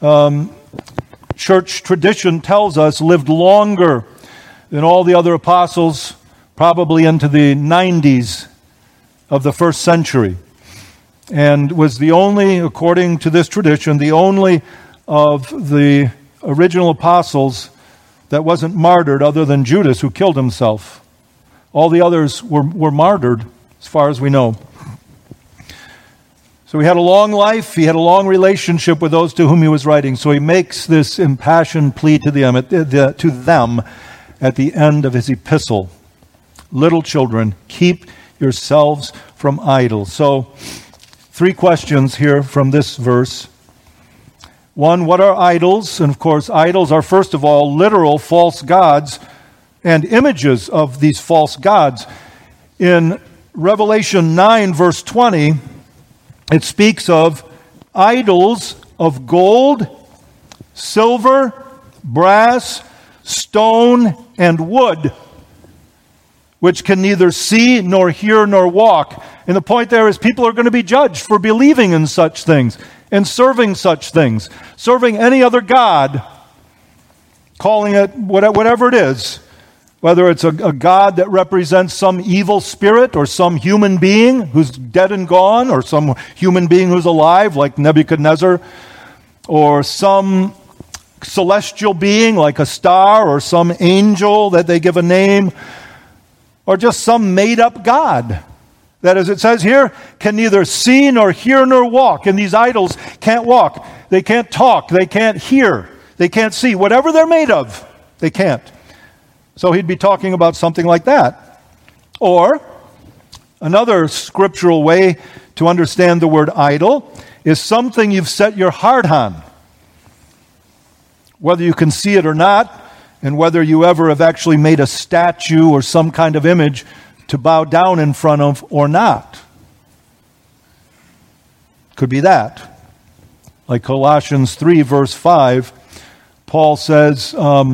church tradition tells us, lived longer than all the other apostles, probably into the 90s of the first century. And was the only, according to this tradition, the only of the original apostles that wasn't martyred other than Judas, who killed himself. All the others were martyred, as far as we know. So he had a long life. He had a long relationship with those to whom he was writing. So he makes this impassioned plea to them at the end of his epistle. Little children, keep yourselves from idols. So, 3 questions here from this verse. 1, what are idols? And of course, idols are first of all literal false gods and images of these false gods. In Revelation 9, verse 20, it speaks of idols of gold, silver, brass, stone, and wood, which can neither see, nor hear, nor walk. And the point there is people are going to be judged for believing in such things and serving such things, serving any other god, calling it whatever it is, whether it's a god that represents some evil spirit or some human being who's dead and gone, or some human being who's alive like Nebuchadnezzar, or some celestial being like a star, or some angel that they give a name, or just some made-up god that, as it says here, can neither see nor hear nor walk. And these idols can't walk, they can't talk, they can't hear, they can't see. Whatever they're made of, they can't. So he'd be talking about something like that. Or another scriptural way to understand the word idol is something you've set your heart on. Whether you can see it or not, and whether you ever have actually made a statue or some kind of image to bow down in front of or not. Could be that. Like Colossians 3, verse 5, Paul says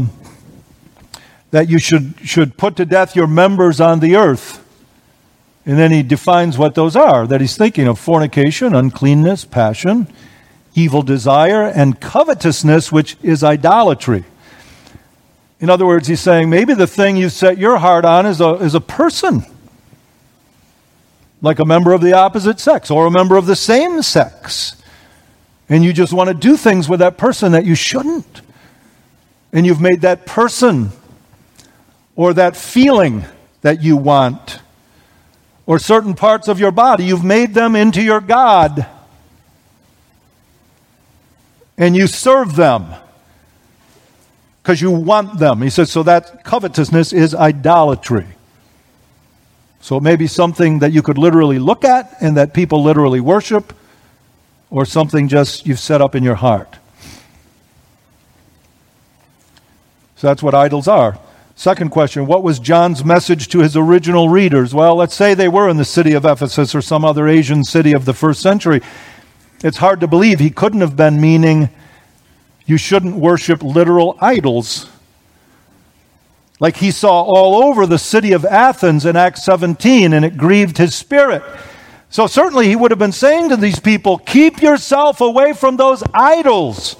that you should put to death your members on the earth. And then he defines what those are, that he's thinking of fornication, uncleanness, passion, evil desire, and covetousness, which is idolatry. In other words, he's saying maybe the thing you set your heart on is a person, like a member of the opposite sex or a member of the same sex. And you just want to do things with that person that you shouldn't. And you've made that person or that feeling that you want or certain parts of your body, you've made them into your God. And you serve them because you want them. He says, so that covetousness is idolatry. So it may be something that you could literally look at and that people literally worship, or something just you've set up in your heart. So that's what idols are. Second question, what was John's message to his original readers? Well, let's say they were in the city of Ephesus or some other Asian city of the first century. It's hard to believe he couldn't have been meaning you shouldn't worship literal idols, like he saw all over the city of Athens in Acts 17, and it grieved his spirit. So certainly he would have been saying to these people, keep yourself away from those idols.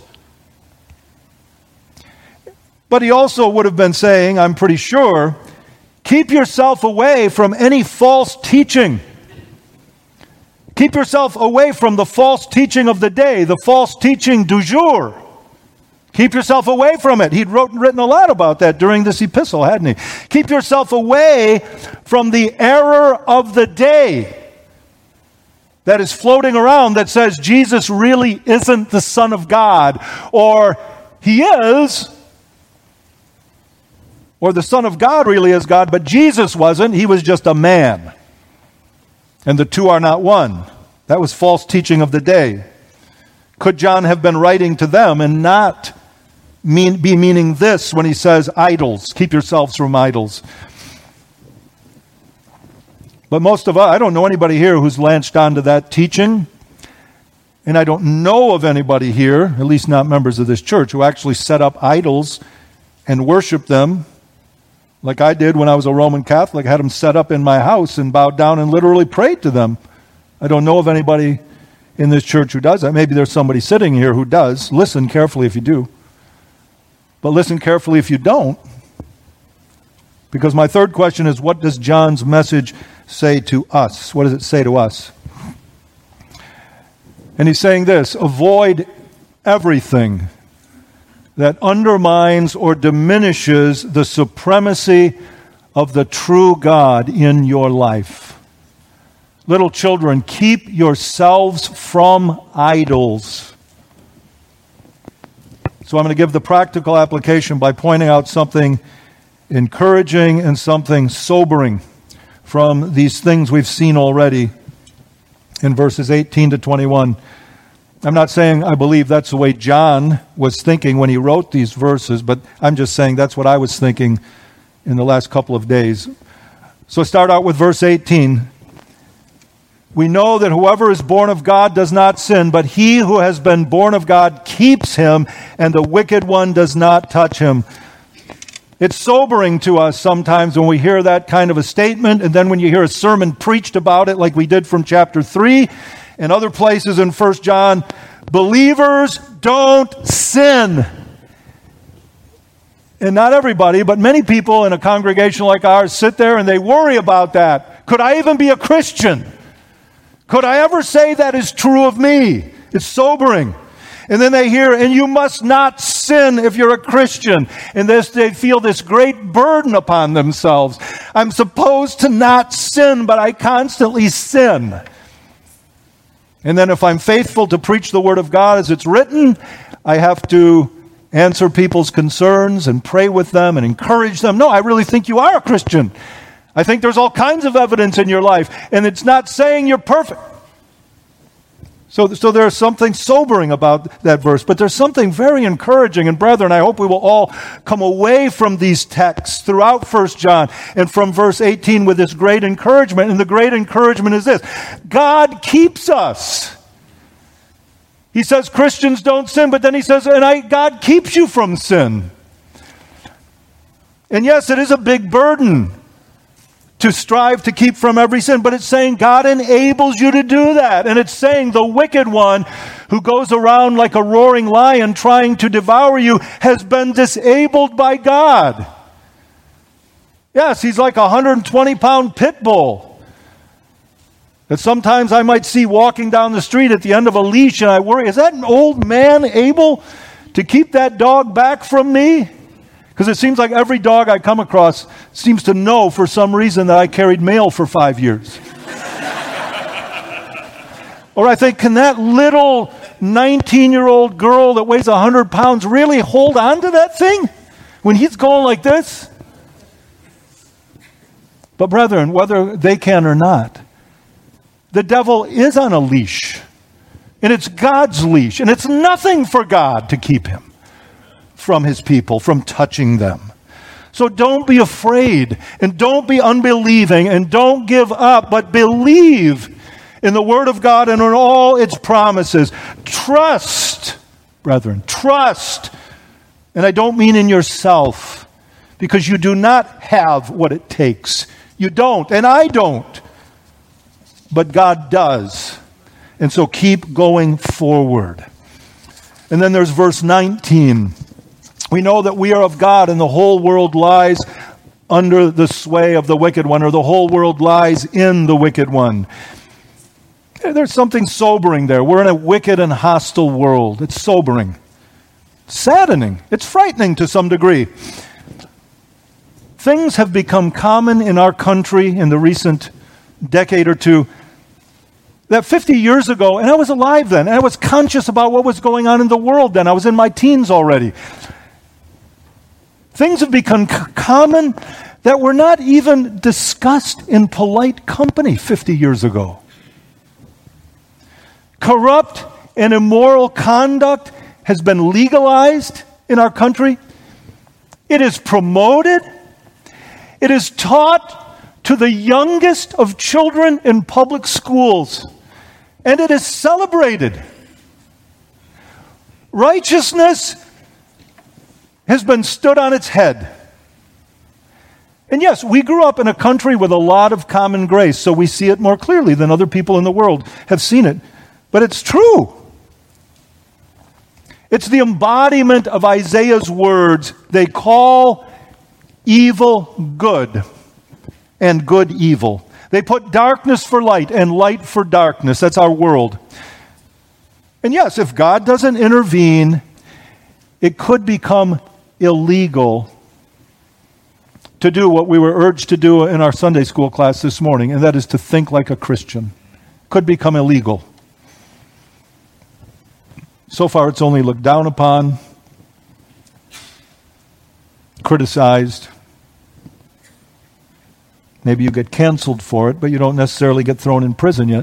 But he also would have been saying, I'm pretty sure, keep yourself away from any false teaching. Keep yourself away from the false teaching of the day, the false teaching du jour. Keep yourself away from it. He'd written a lot about that during this epistle, hadn't he? Keep yourself away from the error of the day that is floating around that says Jesus really isn't the Son of God, or he is, or the Son of God really is God, but Jesus wasn't. He was just a man. And the two are not one. That was false teaching of the day. Could John have been writing to them and not be meaning this when he says idols? Keep yourselves from idols. But most of us, I don't know anybody here who's latched onto that teaching. And I don't know of anybody here, at least not members of this church, who actually set up idols and worship them like I did when I was a Roman Catholic. I had them set up in my house and bowed down and literally prayed to them. I don't know of anybody in this church who does that. Maybe there's somebody sitting here who does. Listen carefully if you do. But listen carefully if you don't. Because my third question is, what does John's message say to us? What does it say to us? And he's saying this: avoid everything that undermines or diminishes the supremacy of the true God in your life. Little children, keep yourselves from idols. So I'm going to give the practical application by pointing out something encouraging and something sobering from these things we've seen already in verses 18 to 21. I'm not saying I believe that's the way John was thinking when he wrote these verses, but I'm just saying that's what I was thinking in the last couple of days. So start out with verse 18. We know that whoever is born of God does not sin, but he who has been born of God keeps him, and the wicked one does not touch him. It's sobering to us sometimes when we hear that kind of a statement, and then when you hear a sermon preached about it like we did from chapter 3 and other places in 1 John. Believers don't sin. And not everybody, but many people in a congregation like ours sit there and they worry about that. Could I even be a Christian? Could I ever say that is true of me? It's sobering. And then they hear, and you must not sin if you're a Christian. And they feel this great burden upon themselves. I'm supposed to not sin, but I constantly sin. And then if I'm faithful to preach the Word of God as it's written, I have to answer people's concerns and pray with them and encourage them. No, I really think you are a Christian. I think there's all kinds of evidence in your life, and it's not saying you're perfect. So there's something sobering about that verse, but there's something very encouraging. And brethren, I hope we will all come away from these texts throughout 1 John and from verse 18 with this great encouragement. And the great encouragement is this: God keeps us. He says Christians don't sin, but then he says, God keeps you from sin. And yes, it is a big burden to strive to keep from every sin, but it's saying God enables you to do that. And it's saying the wicked one who goes around like a roaring lion trying to devour you has been disabled by God. Yes, he's like a 120-pound pit bull that sometimes I might see walking down the street at the end of a leash, and I worry, is that an old man able to keep that dog back from me? Because it seems like every dog I come across seems to know for some reason that I carried mail for 5 years. Or I think, can that little 19-year-old girl that weighs 100 pounds really hold on to that thing when he's going like this? But brethren, whether they can or not, the devil is on a leash. And it's God's leash. And it's nothing for God to keep him from his people, from touching them. So don't be afraid, and don't be unbelieving, and don't give up, but believe in the Word of God and in all its promises. Trust, brethren, trust. And I don't mean in yourself, because you do not have what it takes. You don't, and I don't. But God does. And so keep going forward. And then there's verse 19. We know that we are of God, and the whole world lies under the sway of the wicked one, or the whole world lies in the wicked one. There's something sobering there. We're in a wicked and hostile world. It's sobering. Saddening. It's frightening to some degree. Things have become common in our country in the recent decade or two that 50 years ago, and I was alive then, and I was conscious about what was going on in the world then. I was in my teens already. Things have become common that were not even discussed in polite company 50 years ago. Corrupt and immoral conduct has been legalized in our country. It is promoted. It is taught to the youngest of children in public schools. And it is celebrated. Righteousness has been stood on its head. And yes, we grew up in a country with a lot of common grace, so we see it more clearly than other people in the world have seen it. But it's true. It's the embodiment of Isaiah's words. They call evil good and good evil. They put darkness for light and light for darkness. That's our world. And yes, if God doesn't intervene, it could become illegal to do what we were urged to do in our Sunday school class this morning, and that is to think like a Christian. Could become illegal. So far, it's only looked down upon, criticized. Maybe you get canceled for it, but you don't necessarily get thrown in prison yet.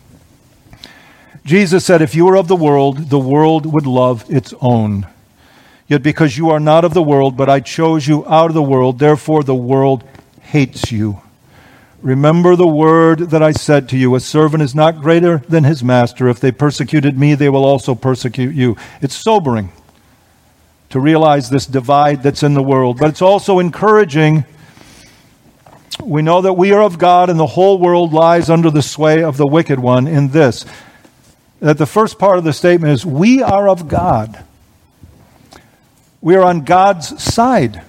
Jesus said, if you were of the world would love its own. Yet because you are not of the world, but I chose you out of the world, therefore the world hates you. Remember the word that I said to you, a servant is not greater than his master. If they persecuted me, they will also persecute you. It's sobering to realize this divide that's in the world, but it's also encouraging. We know that we are of God, and the whole world lies under the sway of the wicked one in this, that the first part of the statement is, we are of God. We are on God's side.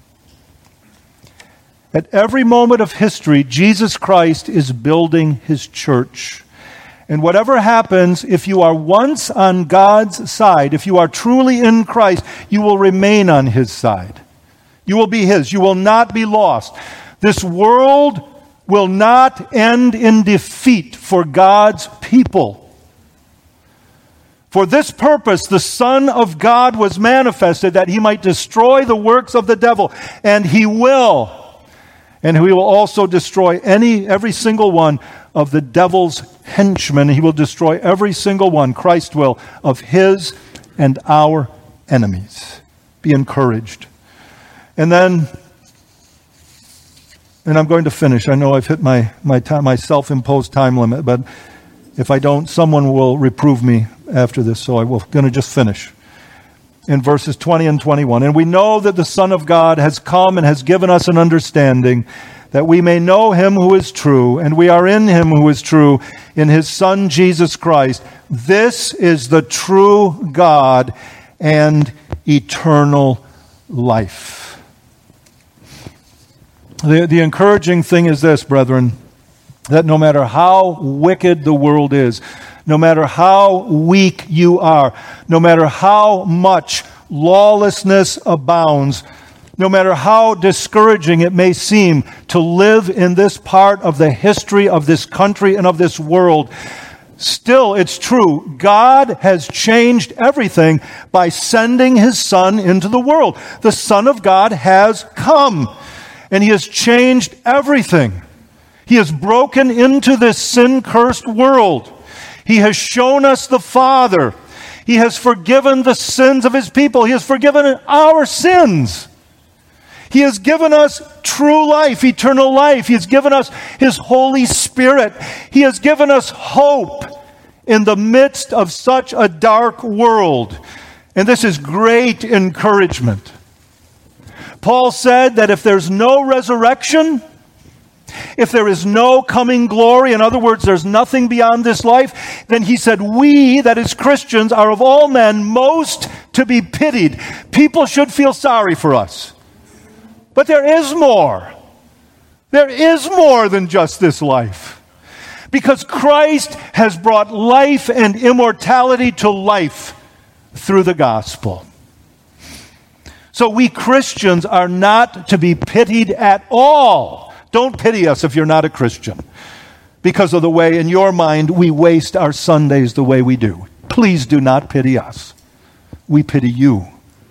At every moment of history, Jesus Christ is building his church. And whatever happens, if you are once on God's side, if you are truly in Christ, you will remain on his side. You will be his. You will not be lost. This world will not end in defeat for God's people. For this purpose, the Son of God was manifested, that he might destroy the works of the devil. And he will. And he will also destroy every single one of the devil's henchmen. He will destroy every single one, Christ will, of his and our enemies. Be encouraged. And then, and I'm going to finish. I know I've hit my self-imposed time limit, but if I don't, someone will reprove me after this, so I'm going to just finish. In verses 20 and 21. And we know that the Son of God has come and has given us an understanding that we may know him who is true, and we are in him who is true, in his Son Jesus Christ. This is the true God and eternal life. The encouraging thing is this, brethren, that no matter how wicked the world is, no matter how weak you are, no matter how much lawlessness abounds, no matter how discouraging it may seem to live in this part of the history of this country and of this world, still it's true. God has changed everything by sending his Son into the world. The Son of God has come, and he has changed everything. He has broken into this sin-cursed world. He has shown us the Father. He has forgiven the sins of his people. He has forgiven our sins. He has given us true life, eternal life. He has given us his Holy Spirit. He has given us hope in the midst of such a dark world. And this is great encouragement. Paul said that if there's no resurrection, if there is no coming glory, in other words, there's nothing beyond this life, then he said, we, that is Christians, are of all men most to be pitied. People should feel sorry for us. But there is more. There is more than just this life. Because Christ has brought life and immortality to life through the gospel. So we Christians are not to be pitied at all. Don't pity us if you're not a Christian, because of the way, in your mind, we waste our Sundays the way we do. Please do not pity us. We pity you.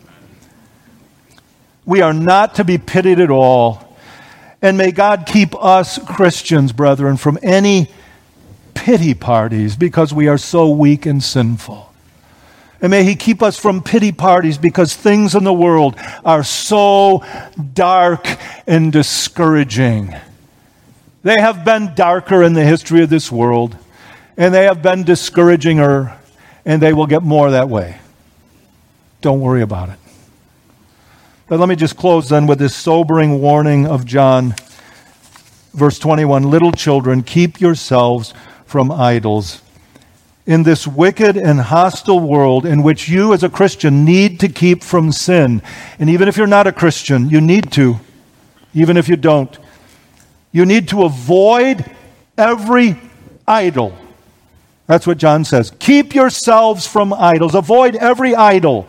We are not to be pitied at all. And may God keep us Christians, brethren, from any pity parties because we are so weak and sinful. And may he keep us from pity parties because things in the world are so dark and discouraging. They have been darker in the history of this world, and they have been discouraginger, and they will get more that way. Don't worry about it. But let me just close then with this sobering warning of John, verse 21. Little children, keep yourselves from idols. In this wicked and hostile world in which you as a Christian need to keep from sin, and even if you're not a Christian, you need to, even if you don't, you need to avoid every idol. That's what John says. Keep yourselves from idols. Avoid every idol.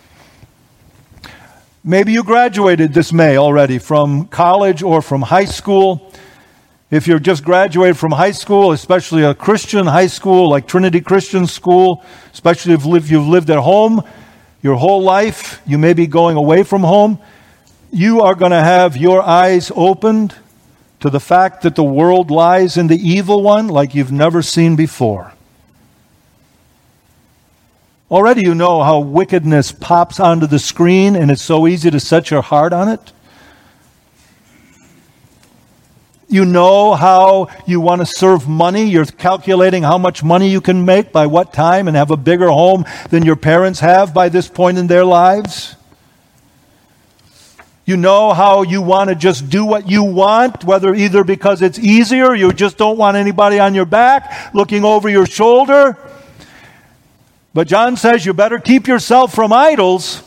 Maybe you graduated this May already from college or from high school. If you're just graduated from high school, especially a Christian high school like Trinity Christian School, especially if you've lived at home your whole life, you may be going away from home, you are going to have your eyes opened to the fact that the world lies in the evil one like you've never seen before. Already you know how wickedness pops onto the screen and it's so easy to set your heart on it. You know how you want to serve money. You're calculating how much money you can make by what time and have a bigger home than your parents have by this point in their lives. You know how you want to just do what you want, whether either because it's easier, or you just don't want anybody on your back looking over your shoulder. But John says you better keep yourself from idols.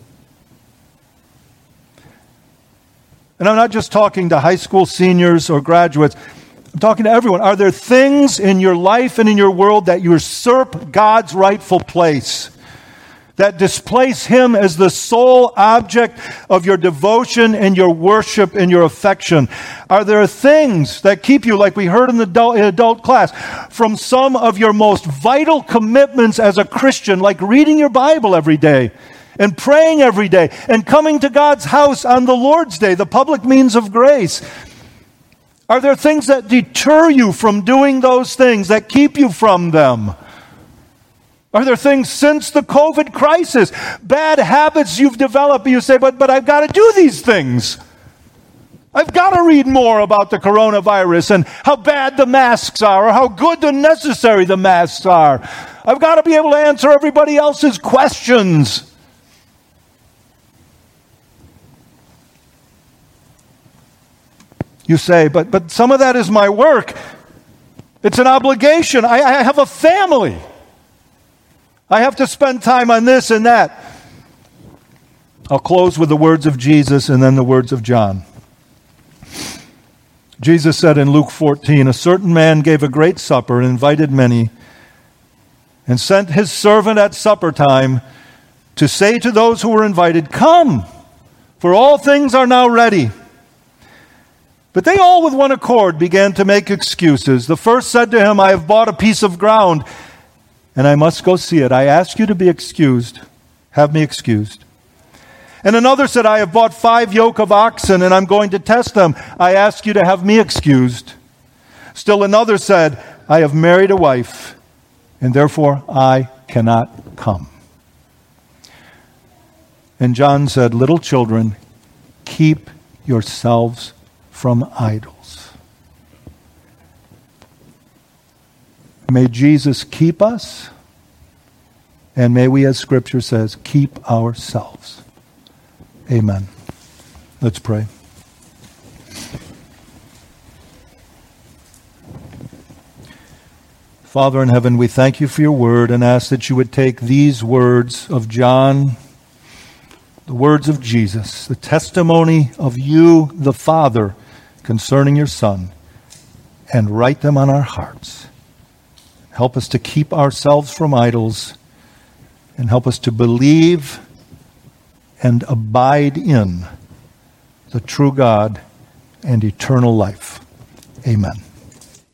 And I'm not just talking to high school seniors or graduates. I'm talking to everyone. Are there things in your life and in your world that usurp God's rightful place? That displace Him as the sole object of your devotion and your worship and your affection? Are there things that keep you, like we heard in the adult class, from some of your most vital commitments as a Christian, like reading your Bible every day and praying every day and coming to God's house on the Lord's Day, the public means of grace? Are there things that deter you from doing those things, that keep you from them? Are there things since the COVID crisis, bad habits you've developed, you say, but I've got to do these things. I've got to read more about the coronavirus and how bad the masks are or how good and necessary the masks are. I've got to be able to answer everybody else's questions. You say, but some of that is my work. It's an obligation. I have a family. I have to spend time on this and that. I'll close with the words of Jesus and then the words of John. Jesus said in Luke 14, a certain man gave a great supper and invited many, and sent his servant at supper time to say to those who were invited, come, for all things are now ready. But they all with one accord began to make excuses. The first said to him, I have bought a piece of ground, and I must go see it. I ask you to be excused. Have me excused. And another said, I have bought 5 yoke of oxen, and I'm going to test them. I ask you to have me excused. Still another said, I have married a wife, and therefore I cannot come. And John said, little children, keep yourselves from idols. May Jesus keep us, and may we, as Scripture says, keep ourselves. Amen. Let's pray. Father in heaven, we thank you for your word and ask that you would take these words of John, the words of Jesus, the testimony of you, the Father, concerning your Son, and write them on our hearts. Help us to keep ourselves from idols, and help us to believe and abide in the true God and eternal life. Amen.